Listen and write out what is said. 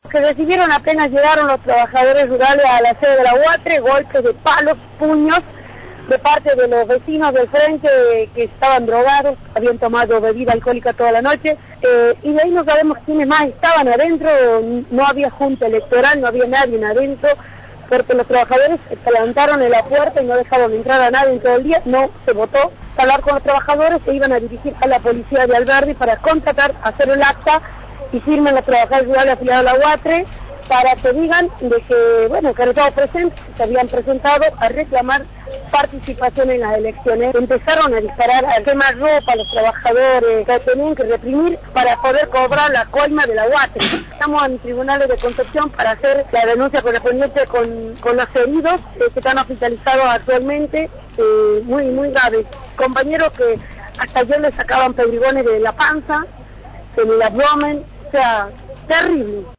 Que recibieron apenas llegaron los trabajadores rurales a la sede de la UATRE, golpes de palos, puños, de parte de los vecinos del frente que estaban drogados, habían tomado bebida alcohólica toda la noche, y de ahí no sabemos quiénes más estaban adentro, no había junta electoral, no había nadie adentro, porque los trabajadores se levantaron en la puerta y no dejaron entrar a nadie en todo el día, no se votó. Hablar con los trabajadores, se iban a dirigir a la policía de Alberdi para contratar, hacer el acta y firmen los trabajadores rurales afiliados a la UATRE para que digan de que, bueno, que han estado presentes, se habían presentado a reclamar participación en las elecciones. Empezaron a disparar, a quemar ropa a los trabajadores, que tenían que reprimir para poder cobrar la coima de la UATRE. Estamos en tribunales de Concepción para hacer la denuncia correspondiente con los heridos que están hospitalizados actualmente, muy graves. Compañeros que hasta ayer les sacaban pedrigones de la panza, en el abdomen, o sea, terrible.